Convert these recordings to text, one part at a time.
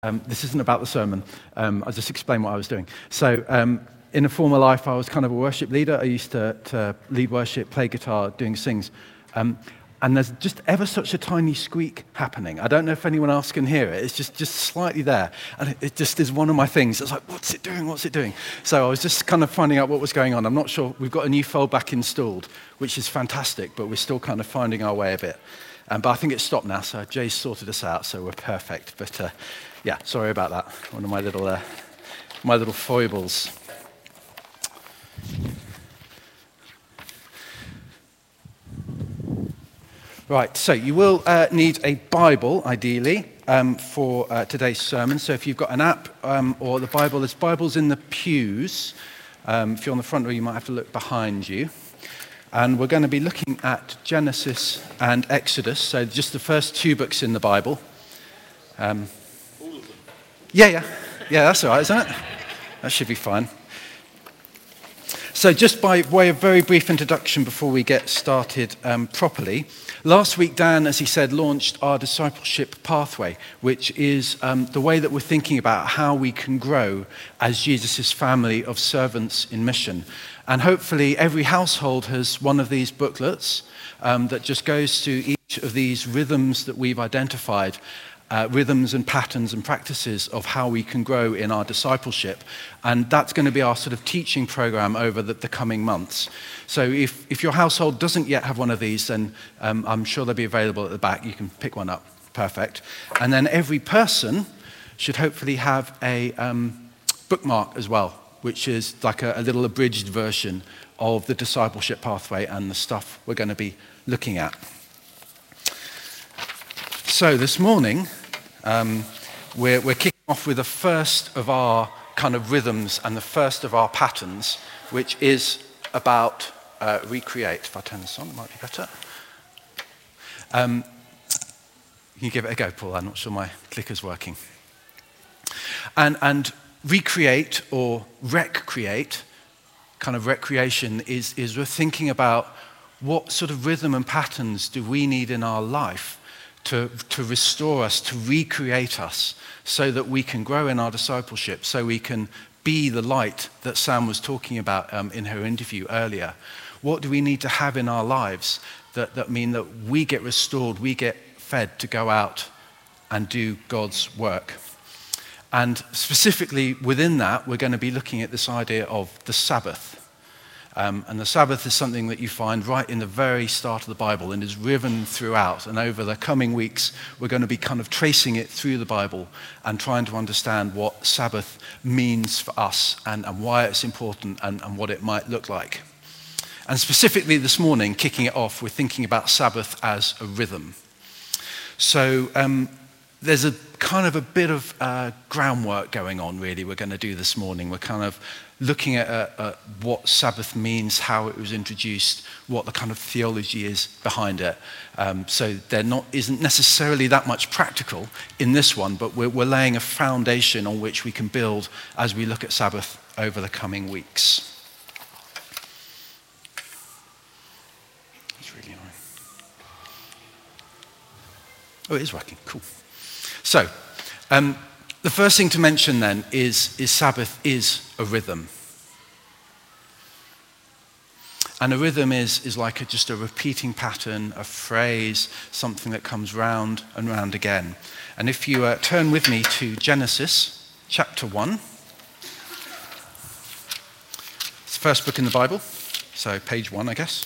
This isn't about the sermon. I'll just explain what I was doing. So in a former life, I was kind of a worship leader. I used to lead worship, play guitar, doing sings. And there's just ever such a tiny squeak happening. I don't know if anyone else can hear it. It's just slightly there. And it just is one of my things. It's like, what's it doing? What's it doing? So I was just kind of finding out what was going on. I'm not sure. We've got a new foldback installed, which is fantastic, but we're still kind of finding our way a bit. But I think it's stopped now, so Jay's sorted us out, so we're perfect. But yeah, sorry about that. One of my little foibles. Right, so you will need a Bible, ideally, for today's sermon. So if you've got an app or the Bible, there's Bibles in the pews. If you're on the front row, you might have to look behind you. And we're going to be looking at Genesis and Exodus, so just the first two books in the Bible. Yeah, that's all right, isn't it? That should be fine. So just by way of very brief introduction before we get started properly, last week Dan, as he said, launched our discipleship pathway, which is the way that we're thinking about how we can grow as Jesus' family of servants in mission. And hopefully every household has one of these booklets that just goes through each of these rhythms that we've identified, rhythms and patterns and practices of how we can grow in our discipleship. And that's going to be our sort of teaching program over the coming months. So if your household doesn't yet have one of these, then I'm sure they'll be available at the back. You can pick one up. Perfect. And then every person should hopefully have a bookmark as well, which is like a little abridged version of the discipleship pathway and the stuff we're going to be looking at. So this morning, we're kicking off with the first of our kind of rhythms and the first of our patterns, which is about recreate. If I turn this on, it might be better. Can you give it a go, Paul? I'm not sure my clicker's working. And recreate or recreate, kind of recreation, is we're thinking about what sort of rhythm and patterns do we need in our life to restore us, to recreate us, so that we can grow in our discipleship, so we can be the light that Sam was talking about in her interview earlier. What do we need to have in our lives that mean that we get restored, we get fed to go out and do God's work? And specifically within that, we're going to be looking at this idea of the Sabbath. And the Sabbath is something that you find right in the very start of the Bible and is riven throughout. And over the coming weeks, we're going to be kind of tracing it through the Bible and trying to understand what Sabbath means for us and why it's important and what it might look like. And specifically this morning, kicking it off, we're thinking about Sabbath as a rhythm. So there's a kind of a bit of groundwork going on, really, we're going to do this morning. We're kind of looking at what Sabbath means, how it was introduced, what the kind of theology is behind it. So there isn't necessarily that much practical in this one, but we're laying a foundation on which we can build as we look at Sabbath over the coming weeks. It's really annoying. Oh, it is working. Cool. So, the first thing to mention then is Sabbath is a rhythm. And a rhythm is like just a repeating pattern, a phrase, something that comes round and round again. And if you turn with me to Genesis chapter 1, it's the first book in the Bible, so page 1, I guess.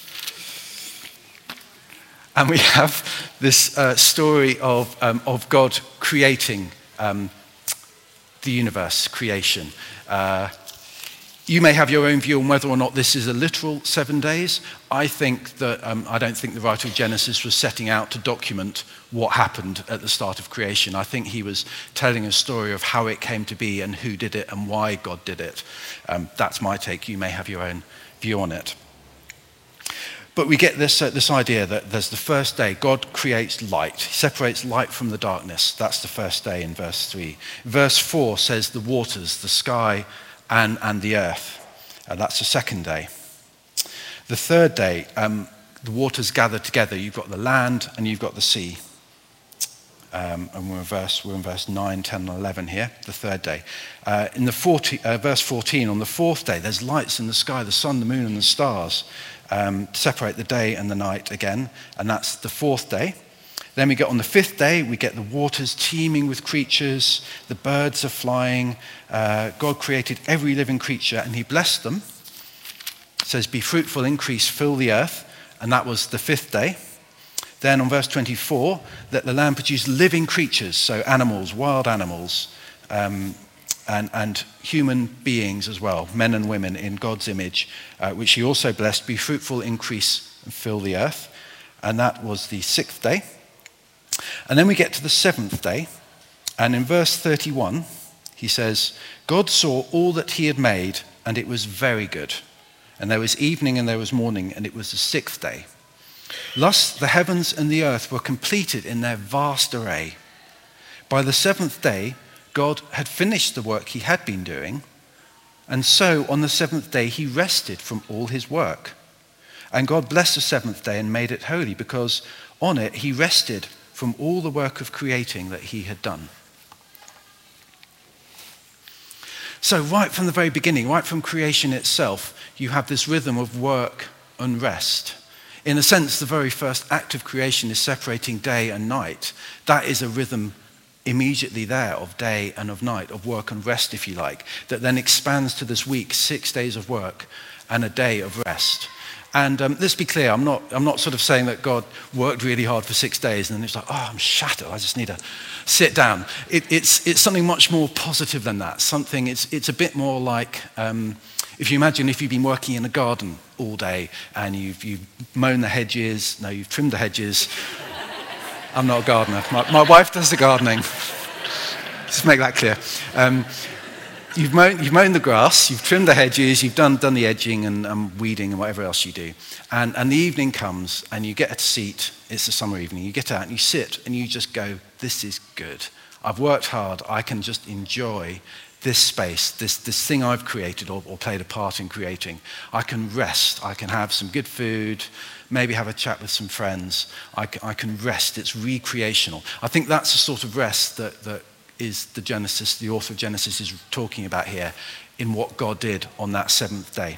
And we have this story of God creating the universe, creation. You may have your own view on whether or not this is a literal 7 days. I think that I don't think the writer of Genesis was setting out to document what happened at the start of creation. I think he was telling a story of how it came to be and who did it and why God did it. That's my take. You may have your own view on it. But we get this idea that there's the first day. God creates light. He separates light from the darkness. That's the first day in verse 3. Verse 4 says the waters, the sky, and the earth. That's the second day. The third day, the waters gather together. You've got the land and you've got the sea. And we're in verse 9, 10, and 11 here, the third day. In verse 14, on the fourth day, there's lights in the sky, the sun, the moon, and the stars, separate the day and the night again, and that's the fourth day. Then we get on the fifth day, we get the waters teeming with creatures, the birds are flying. God created every living creature, and he blessed them. It says, be fruitful, increase, fill the earth, and that was the fifth day. Then on verse 24, let the land produce living creatures, so animals, wild animals, and human beings as well, men and women in God's image, which he also blessed. Be fruitful, increase, and fill the earth. And that was the sixth day. And then we get to the seventh day. And in verse 31, he says, God saw all that he had made, and it was very good. And there was evening and there was morning, and it was the sixth day. Thus the heavens and the earth were completed in their vast array. By the seventh day, God had finished the work he had been doing, and so on the seventh day he rested from all his work. And God blessed the seventh day and made it holy, because on it he rested from all the work of creating that he had done. So right from the very beginning, right from creation itself, you have this rhythm of work and rest. In a sense, the very first act of creation is separating day and night. That is a rhythm immediately there of day and of night, of work and rest, if you like, that then expands to this week, 6 days of work and a day of rest. And let's be clear, I'm not sort of saying that God worked really hard for 6 days and then it's like, oh, I'm shattered, I just need to sit down. It's something much more positive than that. It's a bit more like, if you imagine if you've been working in a garden all day and you've mown the hedges, no, you've trimmed the hedges. I'm not a gardener. My wife does the gardening. Just make that clear. You've mown the grass, you've trimmed the hedges, you've done the edging and weeding and whatever else you do. And the evening comes and you get a seat. It's a summer evening. You get out and you sit and you just go, this is good. I've worked hard. I can just enjoy this space, this thing I've created or played a part in creating. I can rest. I can have some good food, maybe have a chat with some friends. I can rest. It's recreational. I think that's the sort of rest that is the author of Genesis is talking about here in what God did on that seventh day.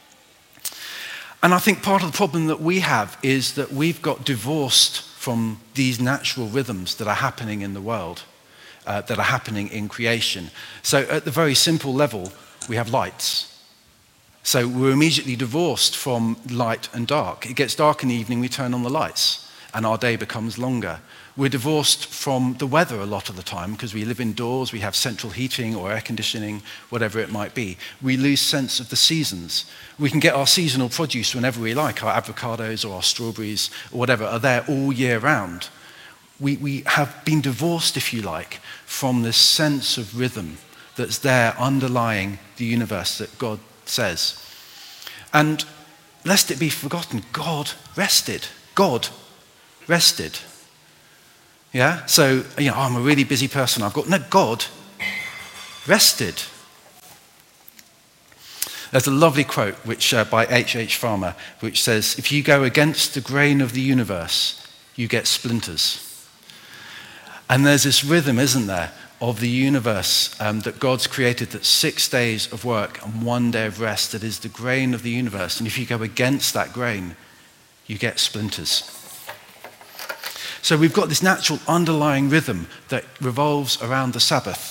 And I think part of the problem that we have is that we've got divorced from these natural rhythms that are happening in the world. That are happening in creation. So at the very simple level, we have lights. So we're immediately divorced from light and dark. It gets dark in the evening, we turn on the lights, and our day becomes longer. We're divorced from the weather a lot of the time because we live indoors, we have central heating or air conditioning, whatever it might be. We lose sense of the seasons. We can get our seasonal produce whenever we like. Our avocados or our strawberries or whatever are there all year round. We have been divorced, if you like, from this sense of rhythm that's there underlying the universe that God says. And lest it be forgotten, God rested. God rested. Yeah? So, I'm a really busy person. God rested. There's a lovely quote by H.H. Farmer, which says, if you go against the grain of the universe, you get splinters. And there's this rhythm, isn't there, of the universe that God's created, that's 6 days of work and 1 day of rest, that is the grain of the universe. And if you go against that grain, you get splinters. So we've got this natural underlying rhythm that revolves around the Sabbath.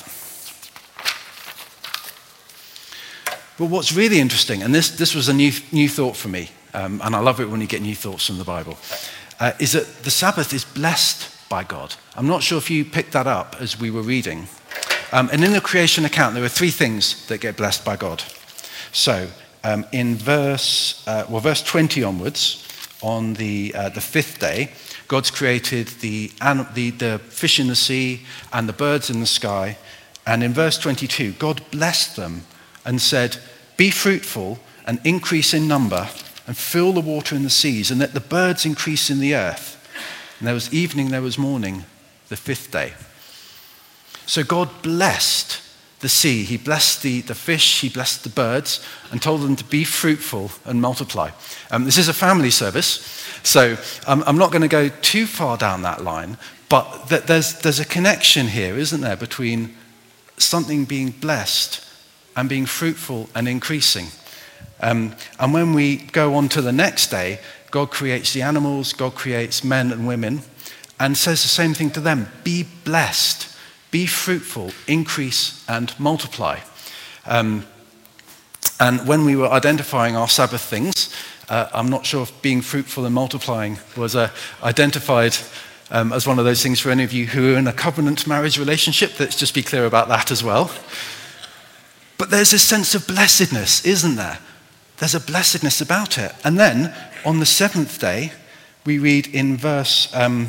But what's really interesting, and this was a new thought for me, and I love it when you get new thoughts from the Bible, is that the Sabbath is blessed by God. I'm not sure if you picked that up as we were reading. And in the creation account, there are 3 things that get blessed by God. So in verse 20 onwards, on the 5th day, God's created the fish in the sea and the birds in the sky. And in verse 22, God blessed them and said, be fruitful and increase in number and fill the water in the seas and let the birds increase in the earth. And there was evening, there was morning, the 5th day. So God blessed the sea. He blessed the fish, he blessed the birds, and told them to be fruitful and multiply. This is a family service, so I'm not going to go too far down that line, But there's a connection here, isn't there, between something being blessed and being fruitful and increasing. And when we go on to the next day, God creates the animals, God creates men and women, and says the same thing to them: be blessed, be fruitful, increase and multiply. And when we were identifying our Sabbath things, I'm not sure if being fruitful and multiplying was identified as one of those things for any of you who are in a covenant marriage relationship. Let's just be clear about that as well. But there's a sense of blessedness, isn't there? There's a blessedness about it. And then on the seventh day, we read in chapter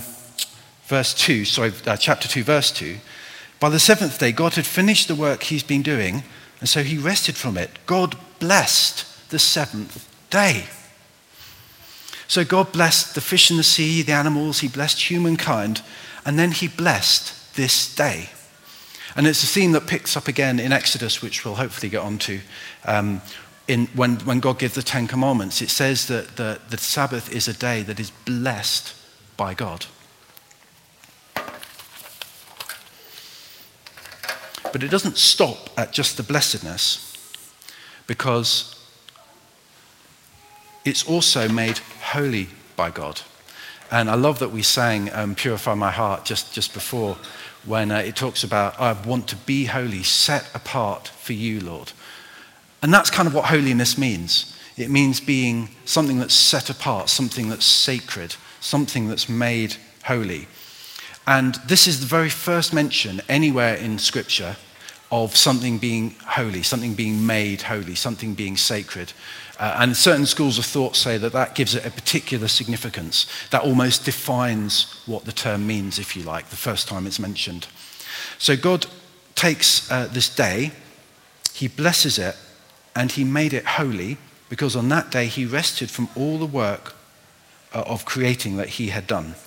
2, verse 2, by the seventh day, God had finished the work he's been doing, and so he rested from it. God blessed the seventh day. So God blessed the fish in the sea, the animals, he blessed humankind, and then he blessed this day. And it's a theme that picks up again in Exodus, which we'll hopefully get onto. When God gives the Ten Commandments, it says that the Sabbath is a day that is blessed by God. But it doesn't stop at just the blessedness, because it's also made holy by God. And I love that we sang Purify My Heart just before, when it talks about, I want to be holy, set apart for you, Lord. And that's kind of what holiness means. It means being something that's set apart, something that's sacred, something that's made holy. And this is the very first mention anywhere in Scripture of something being holy, something being made holy, something being sacred. And certain schools of thought say that gives it a particular significance. That almost defines what the term means, if you like, the first time it's mentioned. So God takes this day, he blesses it, and he made it holy, because on that day he rested from all the work of creating that he had done.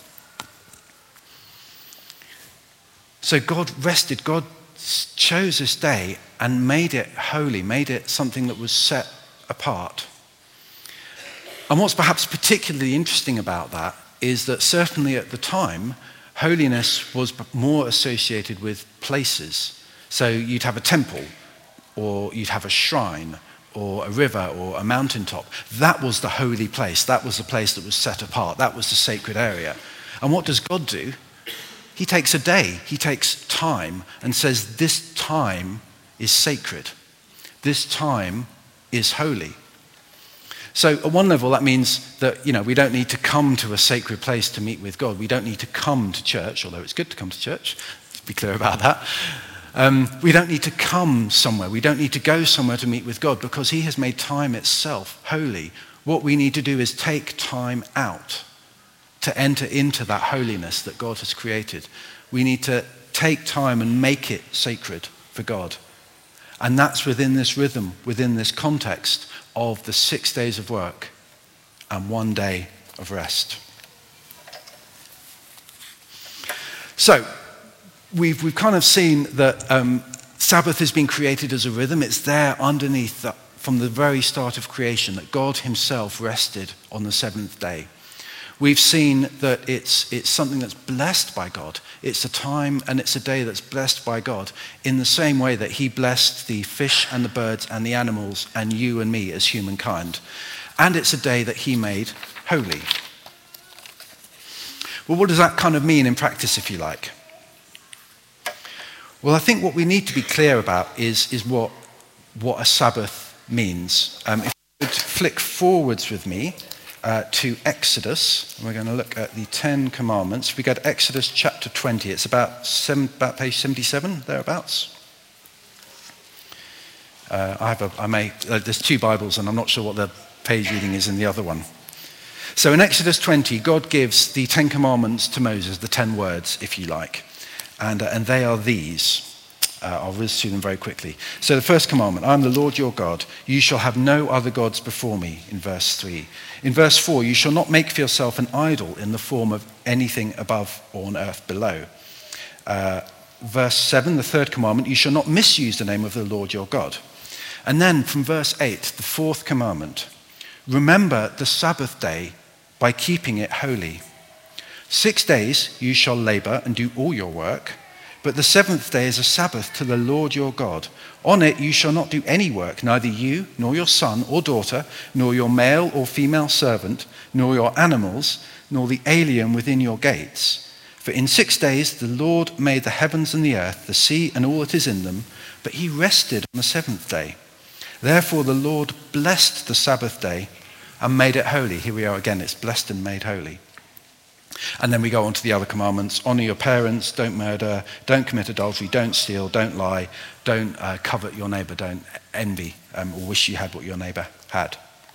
So God rested, God chose this day and made it holy, made it something that was set apart. And what's perhaps particularly interesting about that is that certainly at the time, holiness was more associated with places. So you'd have a temple, or you'd have a shrine, or a river, or a mountaintop. That was the holy place. That was the place that was set apart. That was the sacred area. And what does God do? He takes a day, he takes time, and says this time is sacred. This time is holy. So at one level, that means that, we don't need to come to a sacred place to meet with God. We don't need to come to church, although it's good to come to church. Let's be clear about that. We don't need to come somewhere. We don't need to go somewhere to meet with God, because he has made time itself holy. What we need to do is take time out to enter into that holiness that God has created. We need to take time and make it sacred for God. And that's within this rhythm, within this context of the 6 days of work and 1 day of rest. So, we've kind of seen that Sabbath has been created as a rhythm. It's there underneath from the very start of creation, that God himself rested on the seventh day. We've seen that it's something that's blessed by God. It's a time and it's a day that's blessed by God, in the same way that he blessed the fish and the birds and the animals and you and me as humankind. And it's a day that he made holy. Well, what does that kind of mean in practice, if you like? Well, I think what we need to be clear about is what a Sabbath means. If you would flick forwards with me to Exodus, we're going to look at the 10 Commandments. We go to Exodus chapter 20. It's about page 77, thereabouts. There's two Bibles, and I'm not sure what the page reading is in the other one. So in Exodus 20, God gives the 10 Commandments to Moses, the 10 words, if you like. And they are these. I'll whiz through them very quickly. So the first commandment, I am the Lord your God. You shall have no other gods before me, in verse 3. In verse 4, you shall not make for yourself an idol in the form of anything above or on earth below. Verse 7, the third commandment, you shall not misuse the name of the Lord your God. And then from verse 8, the fourth commandment, remember the Sabbath day by keeping it holy. 6 days you shall labor and do all your work, but the seventh day is a Sabbath to the Lord your God. On it you shall not do any work, neither you, nor your son or daughter, nor your male or female servant, nor your animals, nor the alien within your gates. For in 6 days the Lord made the heavens and the earth, the sea and all that is in them, but he rested on the seventh day. Therefore the Lord blessed the Sabbath day and made it holy. Here we are again, it's blessed and made holy. And then we go on to the other commandments. Honor your parents, don't murder, don't commit adultery, don't steal, don't lie, don't covet your neighbor, don't envy or wish you had what your neighbor had.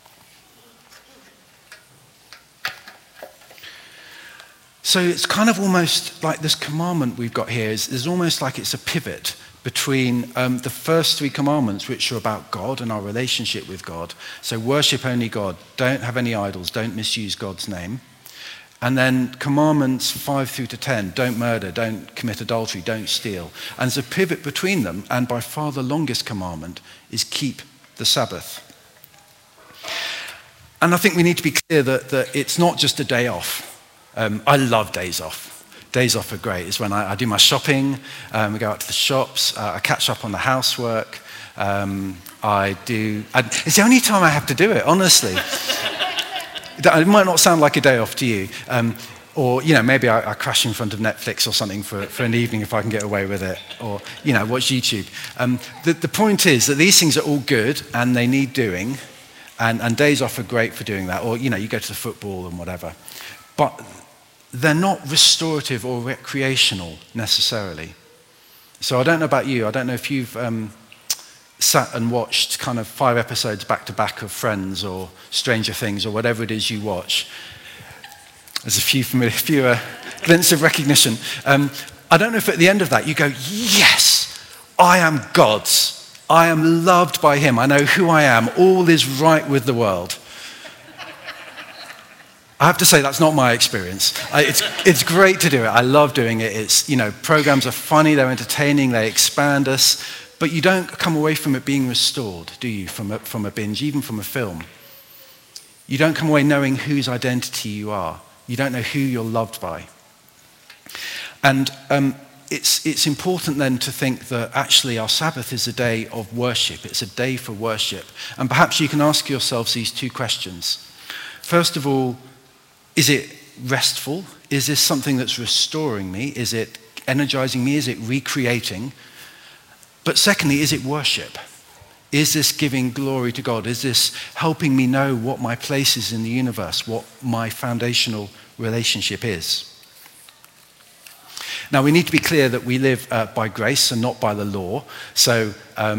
So it's kind of almost like this commandment we've got here is almost like it's a pivot between the first 3 commandments, which are about God and our relationship with God. So worship only God, don't have any idols, don't misuse God's name. And then commandments 5 through to 10, don't murder, don't commit adultery, don't steal. And there's a pivot between them, and by far the longest commandment is keep the Sabbath. And I think we need to be clear that it's not just a day off. I love days off. Days off are great. It's when I do my shopping, we go out to the shops, I catch up on the housework. It's the only time I have to do it, honestly. It might not sound like a day off to you. Or, maybe I crash in front of Netflix or something for an evening if I can get away with it. Or, watch YouTube. The point is that these things are all good and they need doing. And days off are great for doing that. Or, you go to the football and whatever. But they're not restorative or recreational necessarily. So I don't know about you. I don't know if you've sat and watched kind of 5 episodes back to back of Friends or Stranger Things or whatever it is you watch. There's a few glints of recognition. I don't know if at the end of that you go, yes, I am God's. I am loved by him. I know who I am. All is right with the world. I have to say that's not my experience. It's great to do it. I love doing it. It's, programs are funny, they're entertaining, they expand us. But you don't come away from it being restored, do you, from a binge, even from a film? You don't come away knowing whose identity you are. You don't know who you're loved by. And it's important then to think that actually our Sabbath is a day of worship. It's a day for worship. And perhaps you can ask yourselves these 2 questions. First of all, is it restful? Is this something that's restoring me? Is it energizing me? Is it recreating? But secondly, is it worship? Is this giving glory to God? Is this helping me know what my place is in the universe, what my foundational relationship is? Now, we need to be clear that we live by grace and not by the law. So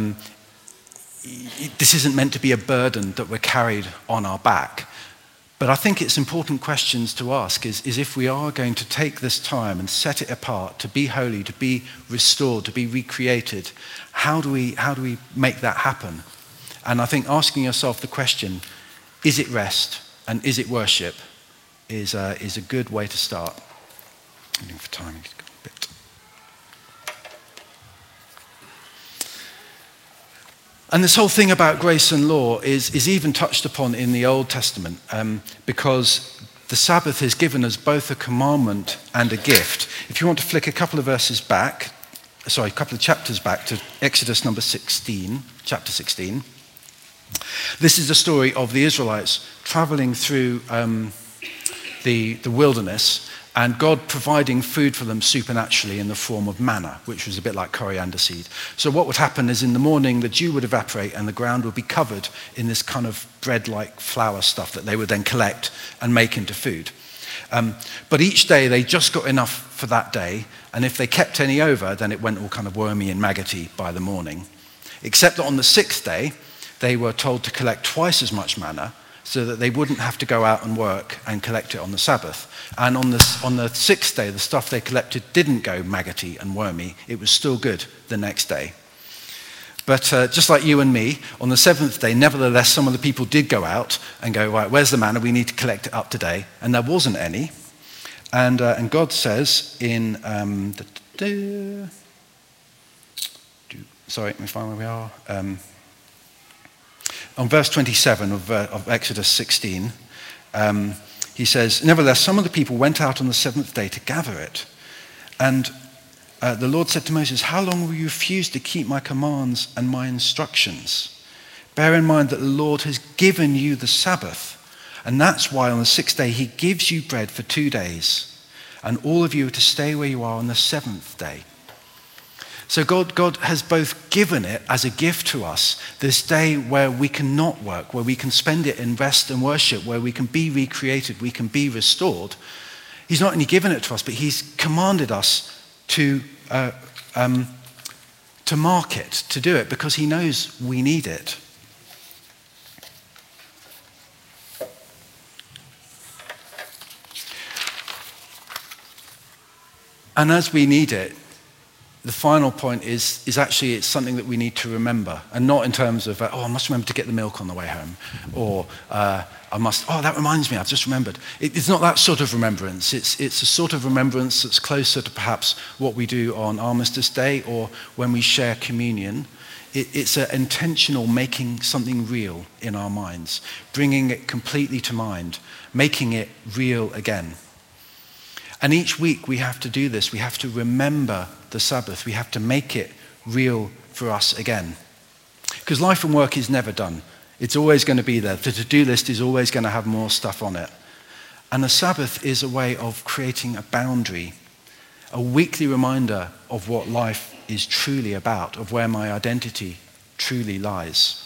this isn't meant to be a burden that we're carried on our back. But I think it's important questions to ask is if we are going to take this time and set it apart to be holy, to be restored, to be recreated, how do we make that happen? And I think asking yourself the question, is it rest and is it worship, is a good way to start. I'm looking for time. A bit. And this whole thing about grace and law is even touched upon in the Old Testament because the Sabbath is given as both a commandment and a gift. If you want to flick a couple of chapters back to Exodus chapter 16. This is the story of the Israelites traveling through the wilderness and God providing food for them supernaturally in the form of manna, which was a bit like coriander seed. So what would happen is in the morning, the dew would evaporate and the ground would be covered in this kind of bread-like flour stuff that they would then collect and make into food. But each day, they just got enough for that day, and if they kept any over, then it went all kind of wormy and maggoty by the morning. Except that on the 6th day, they were told to collect twice as much manna, so that they wouldn't have to go out and work and collect it on the Sabbath. And on the 6th day, the stuff they collected didn't go maggoty and wormy. It was still good the next day. But just like you and me, on the 7th day, nevertheless, some of the people did go out and go, right, where's the manna? We need to collect it up today. And there wasn't any. And God says in, sorry, let me find where we are. On verse 27 of Exodus 16, he says, "Nevertheless, some of the people went out on the seventh day to gather it. And the Lord said to Moses, 'How long will you refuse to keep my commands and my instructions? Bear in mind that the Lord has given you the Sabbath. And that's why on the sixth day he gives you bread for 2 days. And all of you are to stay where you are on the seventh day.'" So God has both given it as a gift to us, this day where we can not work, where we can spend it in rest and worship, where we can be recreated, we can be restored. He's not only given it to us, but he's commanded us to mark it, to do it, because he knows we need it. And as we need it, the final point is actually it's something that we need to remember, and not in terms of, I must remember to get the milk on the way home, or that reminds me, I've just remembered. It's not that sort of remembrance. It's a sort of remembrance that's closer to perhaps what we do on Armistice Day or when we share communion. It's an intentional making something real in our minds, bringing it completely to mind, making it real again. And each week we have to do this. We have to remember the Sabbath. We have to make it real for us again. Because life and work is never done. It's always going to be there. The to-do list is always going to have more stuff on it. And the Sabbath is a way of creating a boundary, a weekly reminder of what life is truly about, of where my identity truly lies.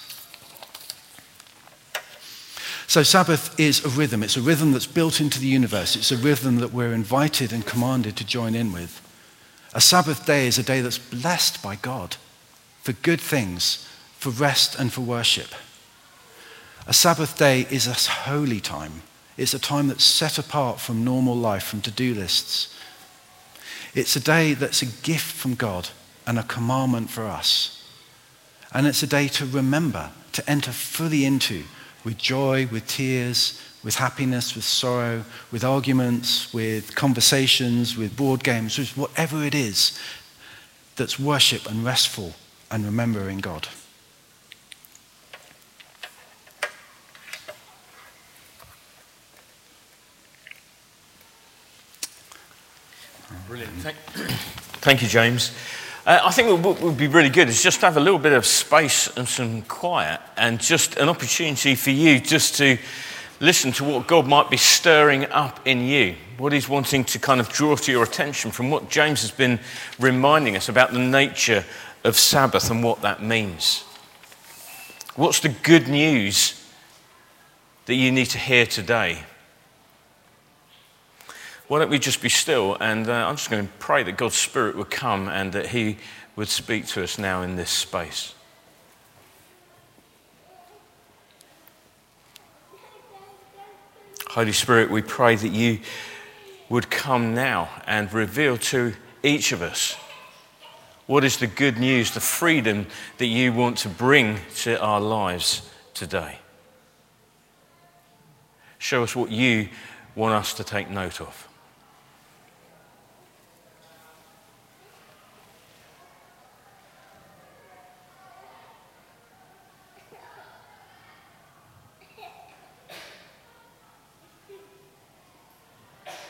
So Sabbath is a rhythm. It's a rhythm that's built into the universe. It's a rhythm that we're invited and commanded to join in with. A Sabbath day is a day that's blessed by God for good things, for rest and for worship. A Sabbath day is a holy time. It's a time that's set apart from normal life, from to-do lists. It's a day that's a gift from God and a commandment for us. And it's a day to remember, to enter fully into, with joy, with tears, with happiness, with sorrow, with arguments, with conversations, with board games, with whatever it is that's worship and restful and remembering God. Brilliant. Thank you, James. I think what would be really good is just to have a little bit of space and some quiet, and just an opportunity for you just to listen to what God might be stirring up in you, what he's wanting to kind of draw to your attention from what James has been reminding us about the nature of Sabbath and what that means. What's the good news that you need to hear today? Why don't we just be still, and I'm just going to pray that God's Spirit would come and that he would speak to us now in this space. Holy Spirit, we pray that you would come now and reveal to each of us what is the good news, the freedom that you want to bring to our lives today. Show us what you want us to take note of.